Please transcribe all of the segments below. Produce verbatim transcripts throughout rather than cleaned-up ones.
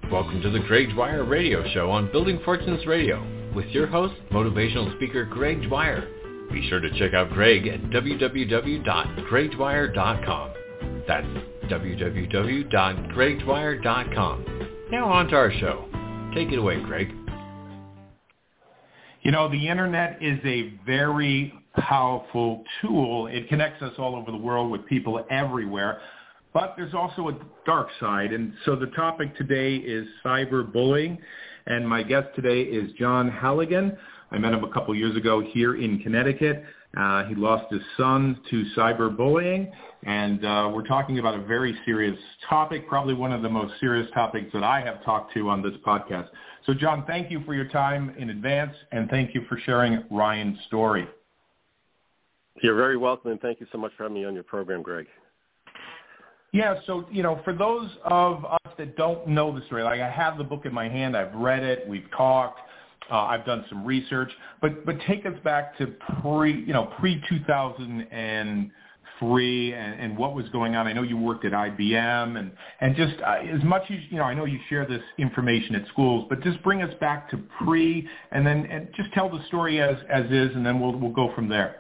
Welcome to the Greg Dwyer Radio Show on Building Fortunes Radio with your host, motivational speaker Greg Dwyer. Be sure to check out Greg at w w w dot greg dwyer dot com. That's w w w dot greg dwyer dot com. Now on to our show. Take it away, Greg. You know, the internet is a very powerful tool. It connects us all over the world with people everywhere. But there's also a dark side, and so the topic today is cyberbullying, and my guest today is John Halligan. I met him a couple years ago here in Connecticut. Uh, he lost his son to cyberbullying, and uh, we're talking about a very serious topic, probably one of the most serious topics that I have talked to on this podcast. So, John, thank you for your time in advance, and thank you for sharing Ryan's story. You're very welcome, and thank you so much for having me on your program, Greg. Yeah, so, you know, for those of us that don't know the story, like I have the book in my hand, I've read it, we've talked, uh, I've done some research, but but take us back to pre, you know, pre two thousand three and, and what was going on. I know you worked at I B M, and, and just uh, as much as, you know, I know you share this information at schools, but just bring us back to pre, and then and just tell the story as, as is, and then we'll we'll go from there.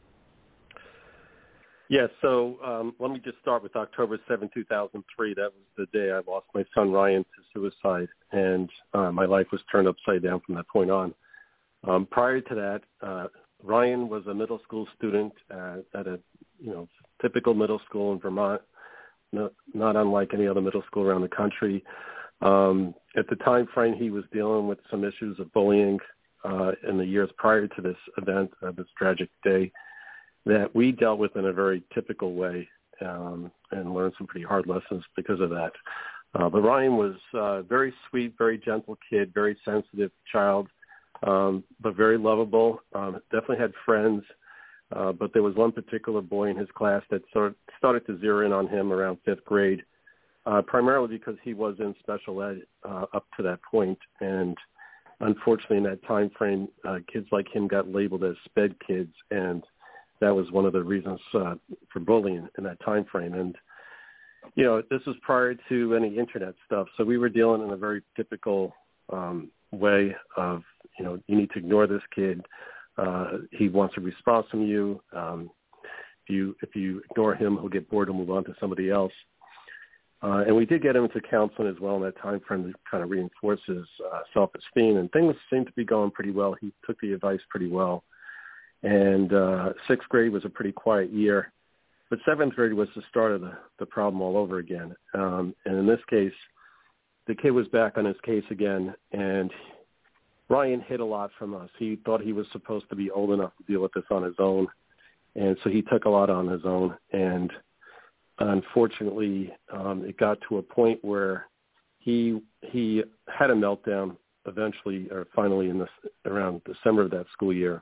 Yes, yeah, so um, let me just start with October seventh, two thousand three. That was the day I lost my son Ryan to suicide, and uh, my life was turned upside down from that point on. Um, prior to that, uh, Ryan was a middle school student uh, at a you know typical middle school in Vermont, no, not unlike any other middle school around the country. Um, at the time frame, he was dealing with some issues of bullying uh, in the years prior to this event, uh, this tragic day, that we dealt with in a very typical way um, and learned some pretty hard lessons because of that. Uh, but Ryan was a very sweet, very gentle kid, very sensitive child, um, but very lovable, um, definitely had friends. Uh, but there was one particular boy in his class that sort of started to zero in on him around fifth grade, uh, primarily because he was in special ed uh, up to that point. And unfortunately, in that time frame, uh, kids like him got labeled as SPED kids, and that was one of the reasons uh, for bullying in that time frame. And, you know, this was prior to any internet stuff. So we were dealing in a very typical um, way of, you know, you need to ignore this kid. Uh, he wants a response from you. Um, if you if you ignore him, he'll get bored and move on to somebody else. Uh, and we did get him into counseling as well in that time frame to kind of reinforce his uh, self-esteem. And things seemed to be going pretty well. He took the advice pretty well. And uh, sixth grade was a pretty quiet year, but seventh grade was the start of the, the problem all over again. Um, and in this case, the kid was back on his case again, and Ryan hid a lot from us. He thought he was supposed to be old enough to deal with this on his own, and so he took a lot on his own. And unfortunately, um, it got to a point where he he had a meltdown eventually, or finally, in this around December of that school year.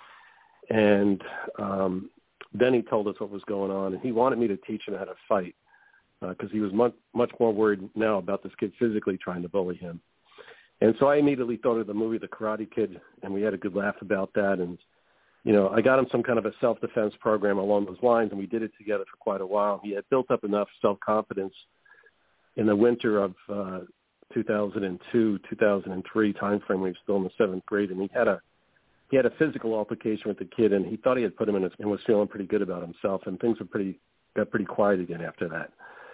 And um, then he told us what was going on, and he wanted me to teach him how to fight because uh, he was much, much more worried now about this kid physically trying to bully him. And so I immediately thought of the movie The Karate Kid, and we had a good laugh about that. And, you know, I got him some kind of a self-defense program along those lines, and we did it together for quite a while. He had built up enough self-confidence in the winter of uh, two thousand two, two thousand three timeframe when he was still in the seventh grade, and he had a He had a physical altercation with the kid, and he thought he had put him in his, and was feeling pretty good about himself, and things were pretty got pretty quiet again after that.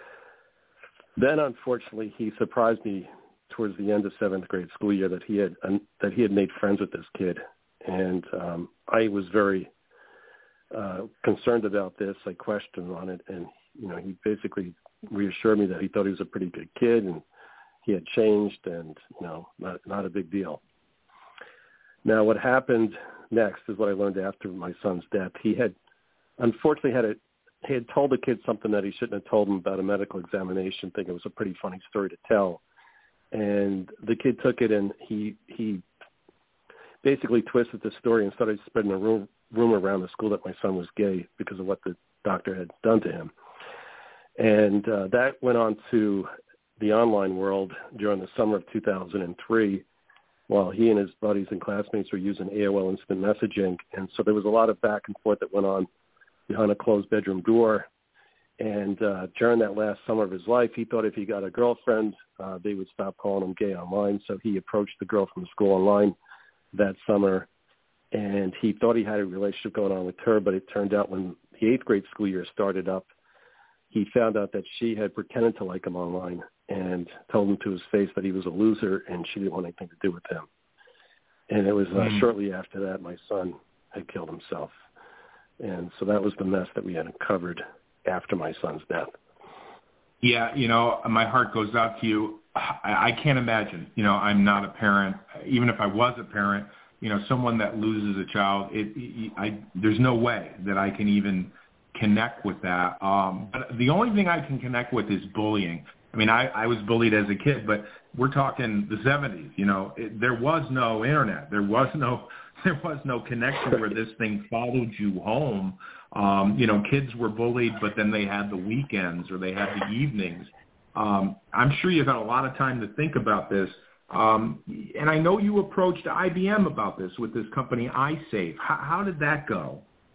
Then, unfortunately, he surprised me towards the end of seventh grade school year that he had um, that he had made friends with this kid, and um, I was very uh, concerned about this. I questioned him on it, and you know, he basically reassured me that he thought he was a pretty good kid, and he had changed, and you know, not not a big deal. Now, what happened next is what I learned after my son's death. He had, unfortunately, had a, he had told the kid something that he shouldn't have told him about a medical examination, thinking it was a pretty funny story to tell. And the kid took it, and he he basically twisted the story and started spreading a rumor, rumor around the school that my son was gay because of what the doctor had done to him. And uh, that went on to the online world during the summer of two thousand three, while he and his buddies and classmates were using A O L Instant Messaging. And so there was a lot of back and forth that went on behind a closed bedroom door. And uh, during that last summer of his life, he thought if he got a girlfriend, uh, they would stop calling him gay online. So he approached the girl from school online that summer, and he thought he had a relationship going on with her, but it turned out when the eighth grade school year started up, he found out that she had pretended to like him online and told him to his face that he was a loser and she didn't want anything to do with him. And it was uh, mm. shortly after that my son had killed himself. And so that was the mess that we had uncovered after my son's death. Yeah, you know, my heart goes out to you. I, I can't imagine, you know, I'm not a parent. Even if I was a parent, you know, someone that loses a child, it, it, I, there's no way that I can even connect with that. Um, but the only thing I can connect with is bullying. I mean, I, I was bullied as a kid, but we're talking the seventies. You know, it, there was no internet. There was no there was no connection where this thing followed you home. Um, you know, kids were bullied, but then they had the weekends or they had the evenings. Um, I'm sure you've had a lot of time to think about this. Um, and I know you approached I B M about this with this company iSafe. How, how did that go?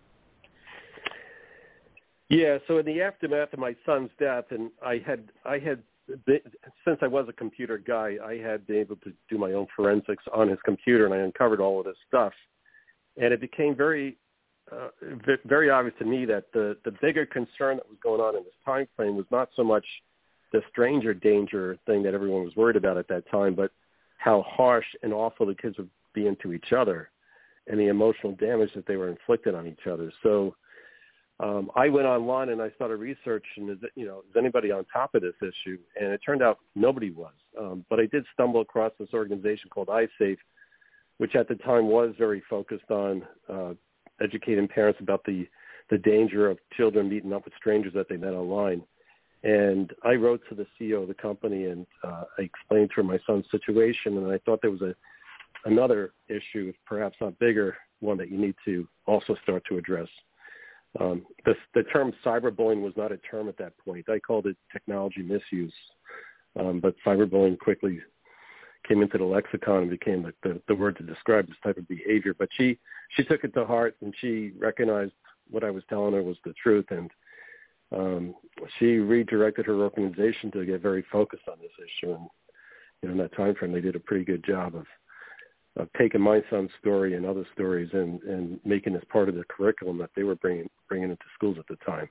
Yeah, so in the aftermath of my son's death, and I had, I had, been, since I was a computer guy, I had been able to do my own forensics on his computer, and I uncovered all of this stuff. And it became very, uh, very obvious to me that the, the bigger concern that was going on in this time frame was not so much the stranger danger thing that everyone was worried about at that time, but how harsh and awful the kids would be into each other and the emotional damage that they were inflicted on each other. So Um, I went online and I started researching, is, you know, is anybody on top of this issue? And it turned out nobody was. Um, but I did stumble across this organization called iSafe, which at the time was very focused on uh, educating parents about the, the danger of children meeting up with strangers that they met online. And I wrote to the C E O of the company and uh, I explained to her my son's situation, and I thought there was a another issue, perhaps not bigger, one that you need to also start to address. Um, the, the term cyberbullying was not a term at that point. I called it technology misuse, um, but cyberbullying quickly came into the lexicon and became the, the, the word to describe this type of behavior. But she, she took it to heart, and she recognized what I was telling her was the truth, and um, she redirected her organization to get very focused on this issue. And you know, in that time frame, they did a pretty good job of of taking my son's story and other stories and, and making this part of the curriculum that they were bringing bringing into schools at the time.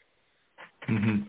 Mm-hmm.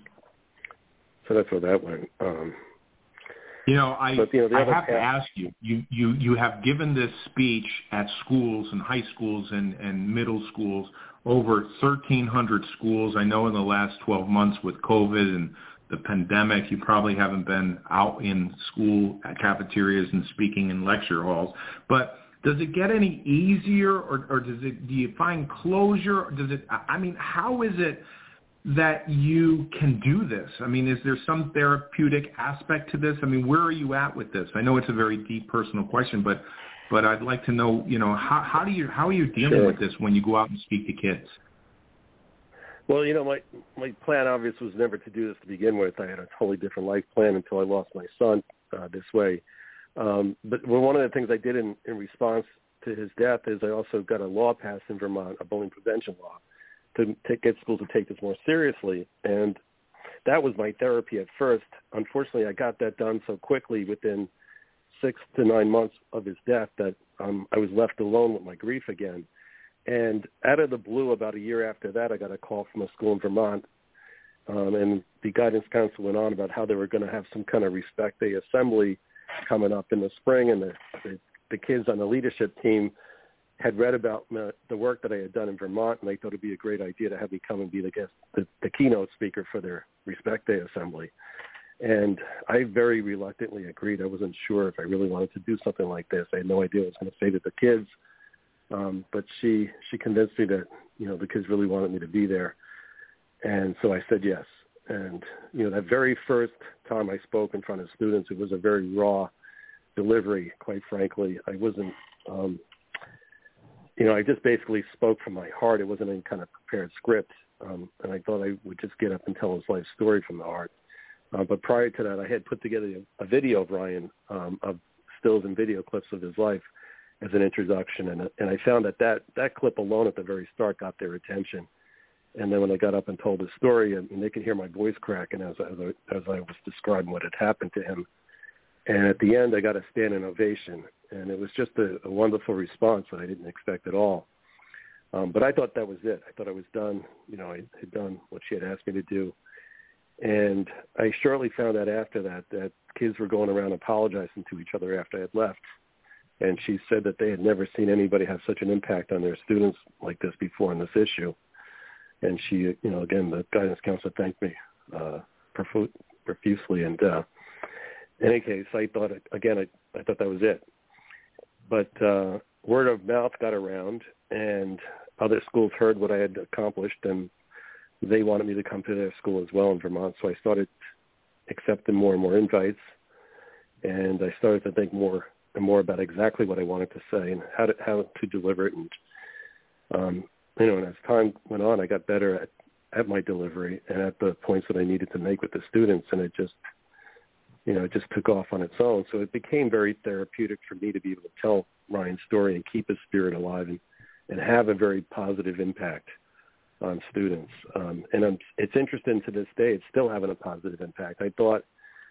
So that's where that went. Um, you know, I, but, you know, I have path, to ask you, you, you, you have given this speech at schools and high schools and, and middle schools, over thirteen hundred schools. I know in the last twelve months with COVID and the pandemic, you probably haven't been out in school at cafeterias and speaking in lecture halls. But does it get any easier, or, or does it? Do you find closure? Or does it? I mean, how is it that you can do this? I mean, is there some therapeutic aspect to this? I mean, where are you at with this? I know it's a very deep personal question, but but I'd like to know, you know, how how do you how are you dealing sure. with this when you go out and speak to kids? Well, you know, my, my plan obviously was never to do this to begin with. I had a totally different life plan until I lost my son uh, this way. Um, but well, one of the things I did in, in response to his death is I also got a law passed in Vermont, a bullying prevention law, to take, get schools to take this more seriously. And that was my therapy at first. Unfortunately, I got that done so quickly within six to nine months of his death that um, I was left alone with my grief again. And out of the blue, about a year after that, I got a call from a school in Vermont, um, and the guidance counselor went on about how they were going to have some kind of Respect Day assembly coming up in the spring, and the, the, the kids on the leadership team had read about my, the work that I had done in Vermont, and they thought it would be a great idea to have me come and be the guest, the, the keynote speaker for their Respect Day assembly. And I very reluctantly agreed. I wasn't sure if I really wanted to do something like this. I had no idea what I was going to say to the kids. Um, but she, she convinced me that, you know, the kids really wanted me to be there. And so I said yes. And, you know, that very first time I spoke in front of students, it was a very raw delivery, quite frankly. I wasn't, um, you know, I just basically spoke from my heart. It wasn't any kind of prepared script. Um, and I thought I would just get up and tell his life story from the heart. Uh, but prior to that, I had put together a, a video of Ryan, um, of stills and video clips of his life as an introduction, and and I found that, that that clip alone at the very start got their attention. And then when I got up and told the story, I mean, they could hear my voice cracking as, as, I, as I was describing what had happened to him. And at the end, I got a standing ovation. And it was just a, a wonderful response that I didn't expect at all. Um, but I thought that was it. I thought I was done. You know, I had done what she had asked me to do. And I shortly found out after that that kids were going around apologizing to each other after I had left. And she said that they had never seen anybody have such an impact on their students like this before in this issue. And she, you know, again, the guidance counselor thanked me uh, profu- profusely. And uh, in any case, I thought, again, I, I thought that was it. But uh, word of mouth got around, and other schools heard what I had accomplished, and they wanted me to come to their school as well in Vermont. So I started accepting more and more invites, and I started to think more and more about exactly what I wanted to say and how to, how to deliver it. And, um, you know, and as time went on, I got better at, at my delivery and at the points that I needed to make with the students, and it just, you know, it just took off on its own. So it became very therapeutic for me to be able to tell Ryan's story and keep his spirit alive and, and have a very positive impact on students. Um, and I'm, it's interesting to this day, it's still having a positive impact. I thought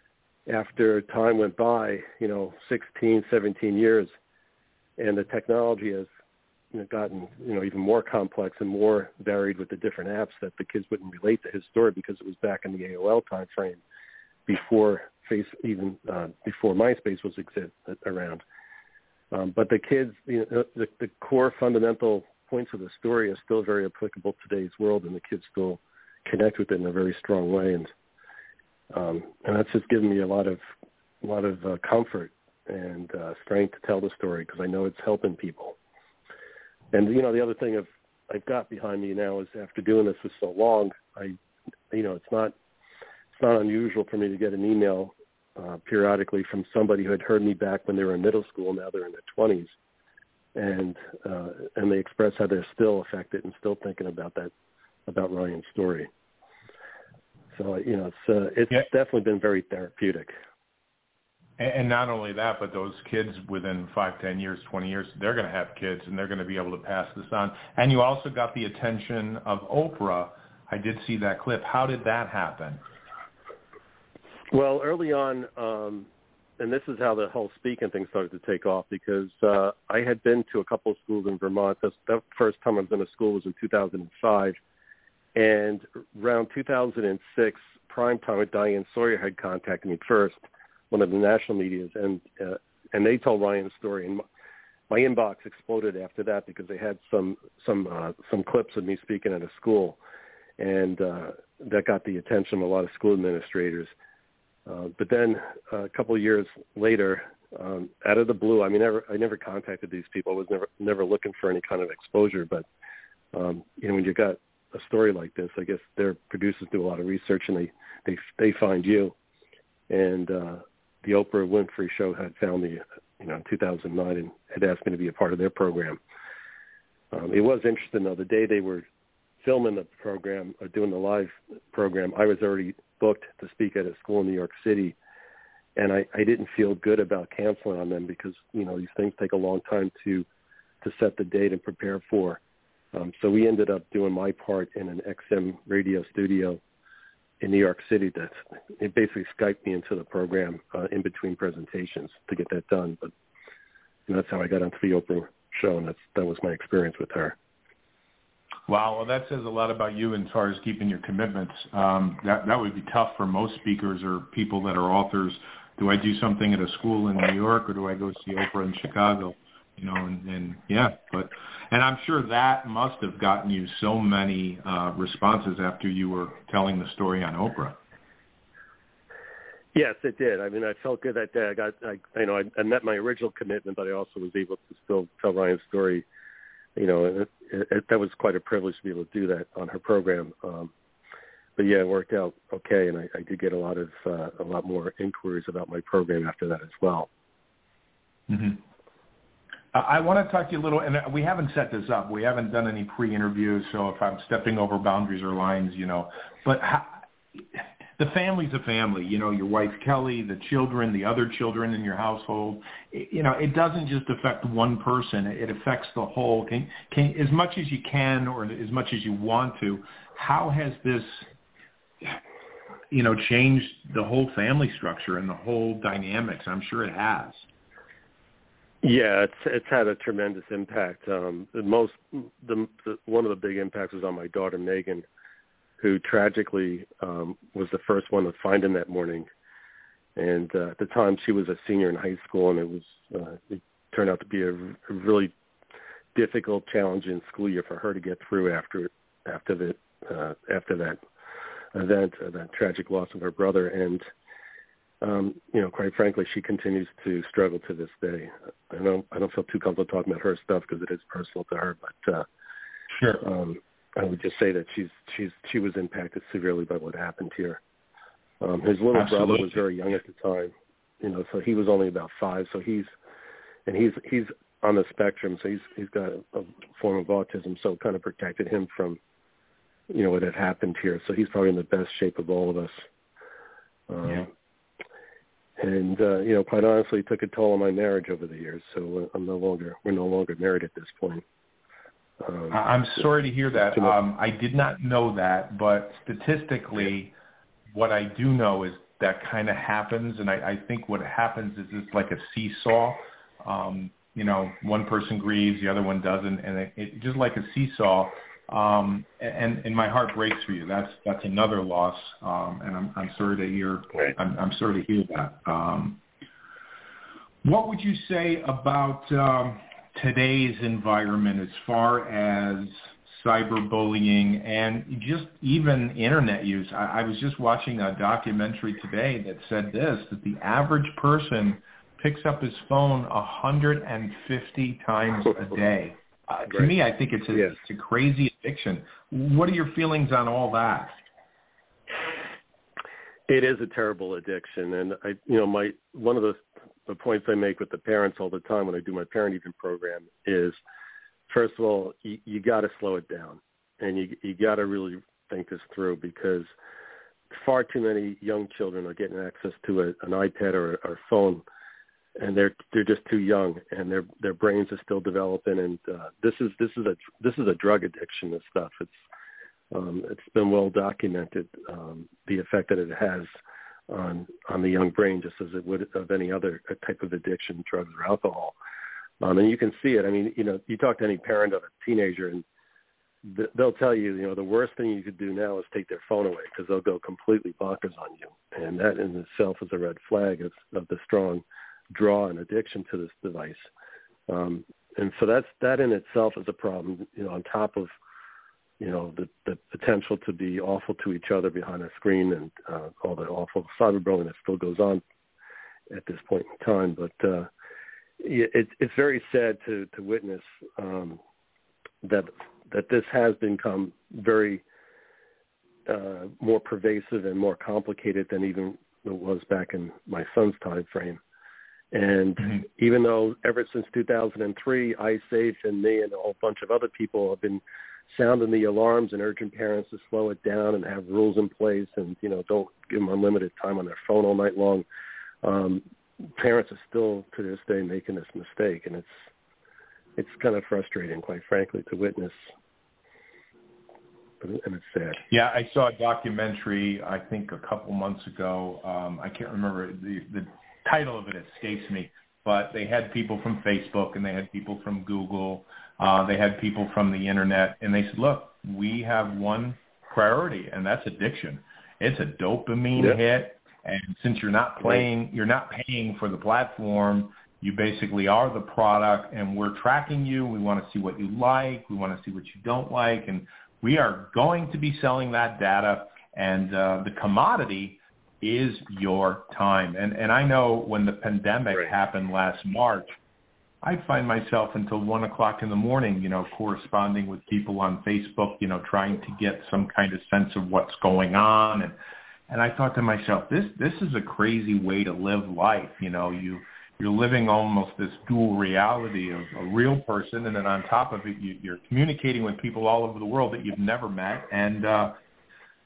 after time went by, you know, sixteen, seventeen years, and the technology has you know, gotten, you know, even more complex and more varied with the different apps, that the kids wouldn't relate to his story because it was back in the A O L time frame before face, even uh, before MySpace was exist, around. Um, but the kids, you know, the, the core fundamental points of the story are still very applicable to today's world, and the kids still connect with it in a very strong way. And um, and that's just given me a lot of a lot of uh, comfort and uh, strength to tell the story, because I know it's helping people. And you know, the other thing I've I've got behind me now is, after doing this for so long, I you know, it's not it's not unusual for me to get an email uh, periodically from somebody who had heard me back when they were in middle school. Now they're in their twenties. And uh, and they express how they're still affected and still thinking about that, about Ryan's story. So you know, it's uh, it's yeah. definitely been very therapeutic. And not only that, but those kids within five, ten years, twenty years, they're going to have kids, and they're going to be able to pass this on. And you also got the attention of Oprah. I did see that clip. How did that happen? Well, early on. Um, And this is how the whole speaking thing started to take off, because uh, I had been to a couple of schools in Vermont. That's, that first time I was in a school was in two thousand five. And around two thousand six, primetime with Diane Sawyer had contacted me first, one of the national medias, and uh, and they told Ryan's story. And my, my inbox exploded after that, because they had some some uh, some clips of me speaking at a school, and uh, that got the attention of a lot of school administrators. Uh, but then uh, a couple of years later, um, out of the blue, I mean, never, I never contacted these people. I was never never looking for any kind of exposure. But, um, you know, when you got a story like this, I guess their producers do a lot of research, and they, they, they find you. And uh, the Oprah Winfrey Show had found me, you know, in two thousand nine, and had asked me to be a part of their program. Um, it was interesting, though. The day they were filming the program, or doing the live program, I was already booked to speak at a school in New York City, and I, I didn't feel good about canceling on them, because you know these things take a long time to to set the date and prepare for. Um, so we ended up doing my part in an X M radio studio in New York City. That it basically Skyped me into the program uh, in between presentations to get that done. But you know, that's how I got onto the Oprah Show, and that's that was my experience with her. Wow, well, that says a lot about you as far as keeping your commitments. Um, that that would be tough for most speakers or people that are authors. Do I do something at a school in New York, or do I go see Oprah in Chicago? You know, and, and yeah, but and I'm sure that must have gotten you so many uh, responses after you were telling the story on Oprah. Yes, it did. I mean, I felt good that day. I got, I, you know, I, I met my original commitment, but I also was able to still tell Ryan's story. You know, it, it, that was quite a privilege to be able to do that on her program. Um, but yeah, it worked out okay, and I, I did get a lot of uh, a lot more inquiries about my program after that as well. Mm-hmm. Uh, I want to talk to you a little, and we haven't set this up. We haven't done any pre-interviews, so if I'm stepping over boundaries or lines, you know, but how, the family's a family. You know, your wife Kelly, the children, the other children in your household. It, you know, it doesn't just affect one person. It affects the whole. Can, can as much as you can, or as much as you want to. How has this, you know, changed the whole family structure and the whole dynamics? I'm sure it has. Yeah, it's it's had a tremendous impact. Um, the most, the, the one of the big impacts was on my daughter Megan, who tragically um, was the first one to find him that morning. And uh, at the time, she was a senior in high school, and it was uh, it turned out to be a, a really difficult, challenging school year for her to get through after after the uh, after that event, uh, that tragic loss of her brother. And Um, you know, quite frankly, she continues to struggle to this day. I don't, I don't feel too comfortable talking about her stuff because it is personal to her. But uh, sure, um, I would just say that she's, she's, she was impacted severely by what happened here. Um, his little Absolutely. brother was very young at the time, you know, so he was only about five. So he's, and he's, he's on the spectrum. So he's, he's got a, a form of autism. So it kind of protected him from, you know, what had happened here. So he's probably in the best shape of all of us. Um, yeah. And, uh, you know, quite honestly, it took a toll on my marriage over the years. So I'm no longer, we're no longer married at this point. Um, I'm sorry to hear that. Um, I did not know that, but statistically, what I do know is that kind of happens. And I, I think what happens is it's like a seesaw. Um, you know, one person grieves, the other one doesn't. And it, it just like a seesaw. Um, and, and my heart breaks for you. That's that's another loss, um, and I'm I'm sorry to hear. I'm, I'm sorry to hear that. Um, what would you say about um, today's environment as far as cyberbullying and just even internet use? I, I was just watching a documentary today that said this: that the average person picks up his phone one hundred fifty times a day. Uh, to right. me, I think it's a, yes. it's a crazy addiction. What are your feelings on all that? It is a terrible addiction, and I, you know, my one of the, the points I make with the parents all the time when I do my parent even program is, first of all, you, you got to slow it down, and you you got to really think this through because far too many young children are getting access to a, an iPad or, or a phone. And they're they're just too young, and their their brains are still developing. And uh, this is this is a this is a drug addiction. This stuff. It's um, it's been well documented um, the effect that it has on on the young brain, just as it would of any other type of addiction, drugs or alcohol. Um, and you can see it. I mean, you know, you talk to any parent of a teenager, and th- they'll tell you, you know, the worst thing you could do now is take their phone away because they'll go completely bonkers on you, and that in itself is a red flag of, of the strong draw and addiction to this device. Um, and so that's, that in itself is a problem, you know, on top of, you know, the, the potential to be awful to each other behind a screen and uh, all the awful cyberbullying that still goes on at this point in time. But uh, it, it's very sad to, to witness um, that, that this has become very uh, more pervasive and more complicated than even it was back in my son's time frame. And mm-hmm. even though ever since two thousand three, iSafe and me and a whole bunch of other people have been sounding the alarms and urging parents to slow it down and have rules in place and, you know, don't give them unlimited time on their phone all night long, um, parents are still to this day making this mistake. And it's it's kind of frustrating, quite frankly, to witness. And it's sad. Yeah, I saw a documentary, I think, a couple months ago. Um, I can't remember the, the title of it escapes me, but they had people from Facebook and they had people from Google. Uh, they had people from the internet, and they said, look, we have one priority, and that's addiction. It's a dopamine yep. hit, and since you're not playing, you're not paying for the platform, you basically are the product, and we're tracking you. We want to see what you like. We want to see what you don't like, and we are going to be selling that data, and uh, the commodity is your time. And and I know when the pandemic right. happened last March, I'd find myself until one o'clock in the morning, you know, corresponding with people on Facebook, you know, trying to get some kind of sense of what's going on. And and I thought to myself, this this is a crazy way to live life. You know, you you're living almost this dual reality of a real person, and then on top of it, you, you're communicating with people all over the world that you've never met. And uh,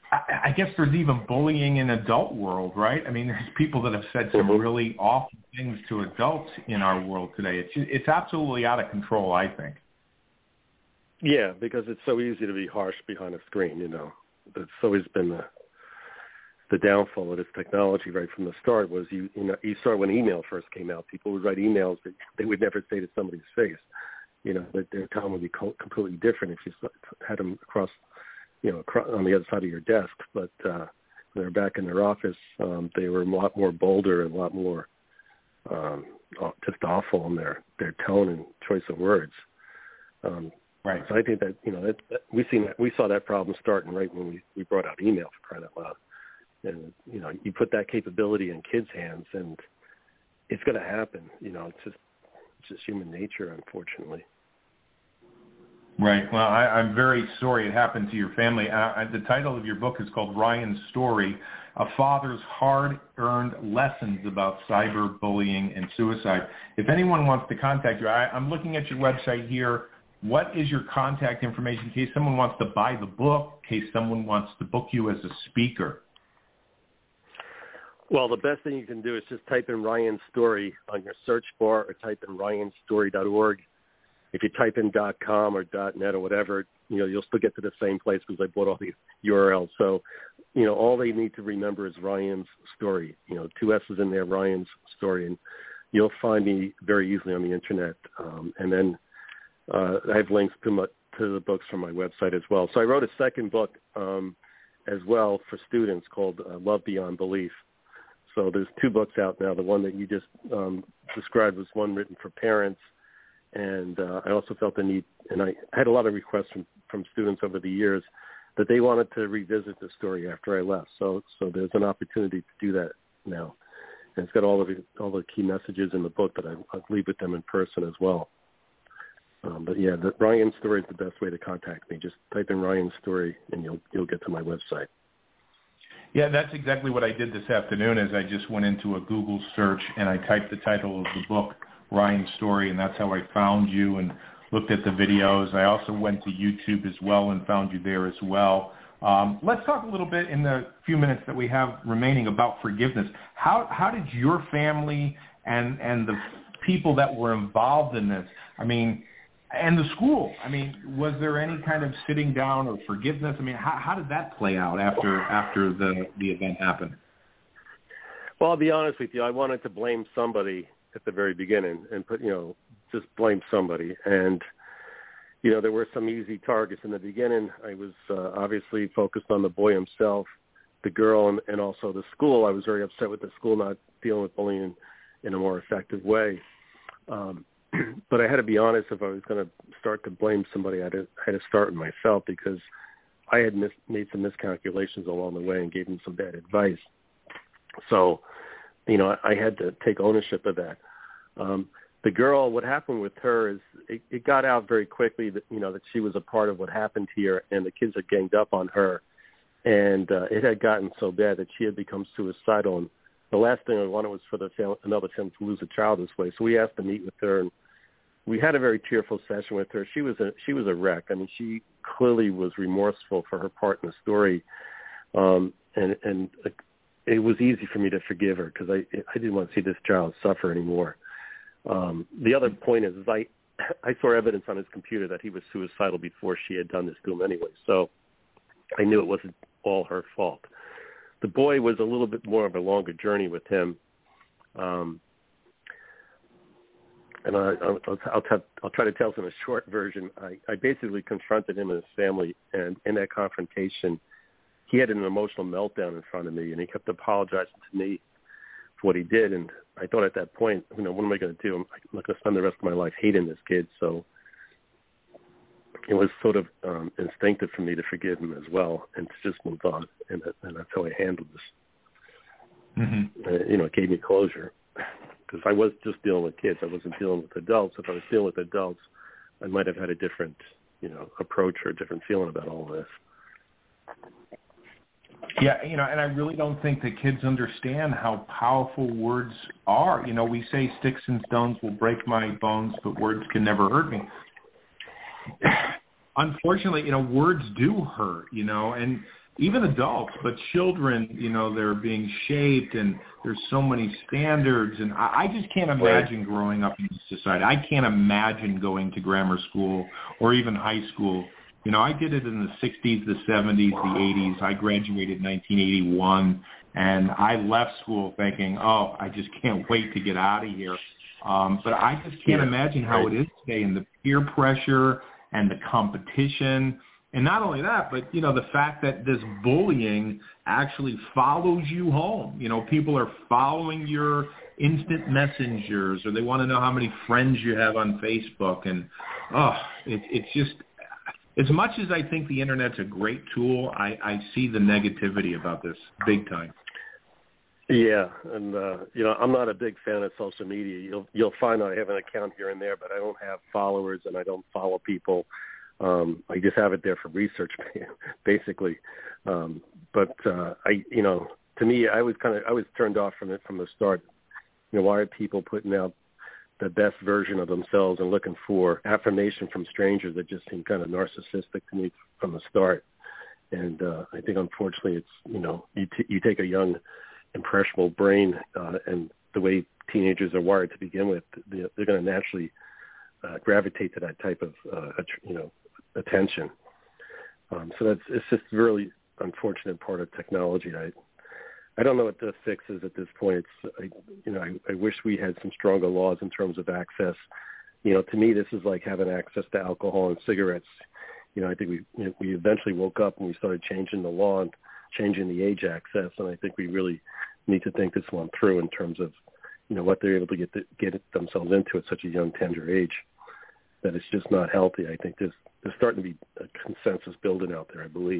I, I guess there's even bullying in adult world, right? I mean, there's people that have said some Mm-hmm. really awful things to adults in our world today. It's it's absolutely out of control, I think. Yeah, because it's so easy to be harsh behind a screen, you know. It's always been the the downfall of this technology right from the start was you you know, you saw when email first came out, people would write emails that they would never say to somebody's face. You know, that their tone would be co- completely different if you had them across, you know, across, on the other side of your desk. But uh, when they're back in their office, um, they were a lot more bolder and a lot more um, just awful in their, their tone and choice of words. Um, Right. So I think that, you know, that, that we seen that, we saw that problem starting right when we, we brought out email, for crying out loud. And, you know, you put that capability in kids' hands and it's going to happen. You know, it's just, it's just human nature, unfortunately. Right. Well, I, I'm very sorry it happened to your family. Uh, the title of your book is called Ryan's Story, A Father's Hard-Earned Lessons About Cyberbullying and Suicide. If anyone wants to contact you, I, I'm looking at your website here. What is your contact information in case someone wants to buy the book, in case someone wants to book you as a speaker? Well, the best thing you can do is just type in Ryan's Story on your search bar or type in ryan story dot org. If you type in .com or .net or whatever, you know, you'll still get to the same place because I bought all the U R Ls. So, you know, all they need to remember is Ryan's Story. You know, two S's in there, Ryan's Story. And you'll find me very easily on the Internet. Um, and then Uh, I have links to, my, to the books from my website as well. So I wrote a second book um, as well for students called uh, Love Beyond Belief. So there's two books out now. The one that you just um, described was one written for parents. And uh, I also felt the need, and I had a lot of requests from, from students over the years that they wanted to revisit the story after I left. So so there's an opportunity to do that now. And it's got all of the, all the key messages in the book that I, I leave with them in person as well. Um, but yeah, the Ryan's Story is the best way to contact me. Just type in Ryan's Story and you'll you'll get to my website. Yeah, that's exactly what I did this afternoon is I just went into a Google search and I typed the title of the book, Ryan's Story, and that's how I found you and looked at the videos. I also went to YouTube as well and found you there as well. Um, let's talk a little bit in the few minutes that we have remaining about forgiveness. How how did your family and, and the people that were involved in this, I mean, and the school, I mean, was there any kind of sitting down or forgiveness? I mean, how, how did that play out after after the, the event happened? Well, I'll be honest with you. I wanted to blame somebody at the very beginning and put, you know, just blame somebody. And, you know, there were some easy targets in the beginning. I was uh, obviously focused on the boy himself, the girl, and, and also the school. I was very upset with the school not dealing with bullying in a more effective way. Um, but I had to be honest, if I was going to start to blame somebody, I had to, I had to start with myself because I had mis- made some miscalculations along the way and gave them some bad advice. So, you know, I, I had to take ownership of that. Um, the girl, what happened with her is it, it got out very quickly that, you know, that she was a part of what happened here, and the kids had ganged up on her. And uh, it had gotten so bad that she had become suicidal. And the last thing I wanted was for the family, another family to lose a child this way. So we asked to meet with her, and we had a very tearful session with her. She was a she was a wreck. I mean, she clearly was remorseful for her part in the story, um, and and it was easy for me to forgive her because I I didn't want to see this child suffer anymore. Um, the other point is, is I I saw evidence on his computer that he was suicidal before she had done this to him anyway. So I knew it wasn't all her fault. The boy was a little bit more of a longer journey with him. Um, And I, I'll, I'll, t- I'll try to tell this in a short version. I, I basically confronted him and his family, and in that confrontation, he had an emotional meltdown in front of me, and he kept apologizing to me for what he did. And I thought at that point, you know, what am I going to do? I'm not going to spend the rest of my life hating this kid. So it was sort of um, instinctive for me to forgive him as well and to just move on. And, that, and that's how I handled this. Mm-hmm. Uh, you know, it gave me closure. Because I was just dealing with kids. I wasn't dealing with adults. If I was dealing with adults, I might have had a different, you know, approach or a different feeling about all this. Yeah, you know, and I really don't think that kids understand how powerful words are. You know, we say sticks and stones will break my bones, but words can never hurt me. Unfortunately, you know, words do hurt, you know, and even adults, but children, you know, they're being shaped and there's so many standards. And I, I just can't imagine right. growing up in this society. I can't imagine going to grammar school or even high school. You know, I did it in the sixties, the seventies, the eighties. I graduated in nineteen eighty-one, and I left school thinking, oh, I just can't wait to get out of here. Um, but I just can't yeah. imagine how right. it is today, and the peer pressure and the competition. And not only that, but, you know, the fact that this bullying actually follows you home. You know, people are following your instant messengers, or they want to know how many friends you have on Facebook. And, oh, it, it's just, as much as I think the Internet's a great tool, I, I see the negativity about this big time. Yeah, and, uh, you know, I'm not a big fan of social media. You'll, you'll find I have an account here and there, but I don't have followers and I don't follow people. Um, I just have it there for research, basically. Um, but uh, I, you know, to me, I was kind of I was turned off from it from the start. You know, why are people putting out the best version of themselves and looking for affirmation from strangers that just seem kind of narcissistic to me from the start? And uh, I think, unfortunately, it's you know, you t- you take a young, impressionable brain uh, and the way teenagers are wired to begin with, they're going to naturally uh, gravitate to that type of uh, you know. attention. Um, so that's it's just a really unfortunate part of technology. I I don't know what the fix is at this point. It's I, you know I, I wish we had some stronger laws in terms of access. You know, to me, this is like having access to alcohol and cigarettes. You know, I think we you know, we eventually woke up and we started changing the law and changing the age access, and I think we really need to think this one through in terms of you know what they're able to get to, get themselves into at such a young, tender age. That it's just not healthy. I think there's there's starting to be a consensus building out there, I believe.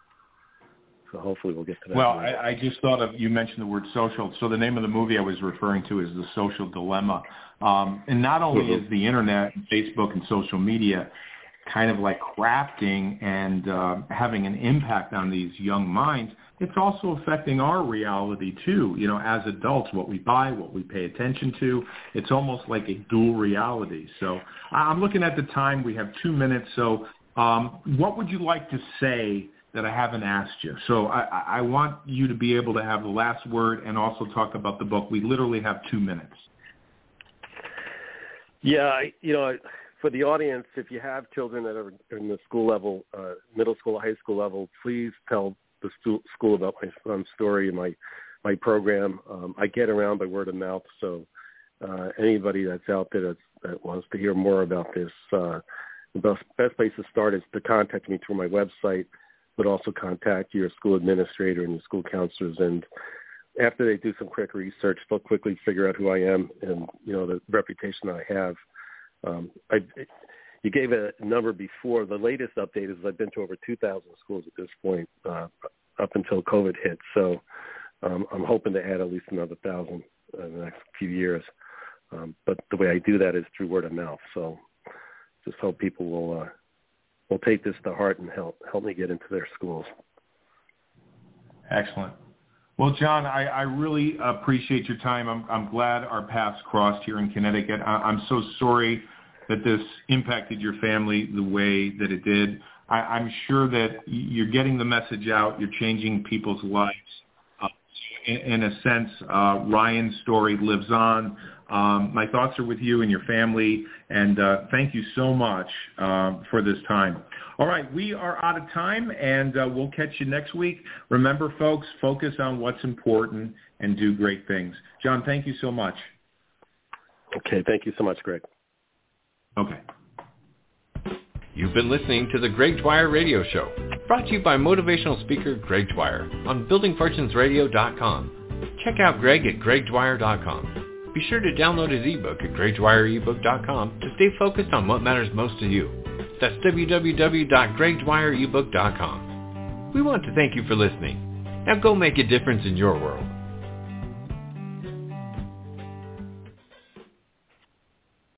So hopefully we'll get to that. Well, I, I just thought of, you mentioned the word social. So the name of the movie I was referring to is The Social Dilemma. Um, and not only mm-hmm. is the Internet, Facebook, and social media kind of like crafting and uh, having an impact on these young minds, it's also affecting our reality too. You know, as adults, what we buy, what we pay attention to, it's almost like a dual reality. So I'm looking at the time. We have two minutes. So um, what would you like to say that I haven't asked you? So I, I want you to be able to have the last word and also talk about the book. We literally have two minutes. Yeah, I, you know, for the audience, if you have children that are in the school level, uh, middle school, high school level, please tell the stu- school about my son's story and my, my program. Um, I get around by word of mouth, so uh, anybody that's out there that's, that wants to hear more about this, uh, the best, best place to start is to contact me through my website, but also contact your school administrator and your school counselors. And after they do some quick research, they'll quickly figure out who I am and, you know, the reputation that I have. Um, I, you gave a number before. The latest update is I've been to over two thousand schools at this point, uh, up until COVID hit. So um, I'm hoping to add at least another one thousand in the next few years. Um, but the way I do that is through word of mouth. So just hope people will uh, will take this to heart and help help me get into their schools. Excellent. Well, John, I, I really appreciate your time. I'm, I'm glad our paths crossed here in Connecticut. I, I'm so sorry that this impacted your family the way that it did. I, I'm sure that you're getting the message out. You're changing people's lives. Uh, in, in a sense, uh, Ryan's story lives on. Um, my thoughts are with you and your family, and uh, thank you so much uh, for this time. All right, we are out of time, and uh, we'll catch you next week. Remember, folks, focus on what's important and do great things. John, thank you so much. Okay, thank you so much, Greg. Okay. You've been listening to the Greg Dwyer Radio Show, brought to you by motivational speaker Greg Dwyer on building fortunes radio dot com. Check out Greg at greg dwyer dot com. Be sure to download his ebook at greg dwyer ebook dot com to stay focused on what matters most to you. That's w w w dot greg dwyer ebook dot com. We want to thank you for listening. Now go make a difference in your world.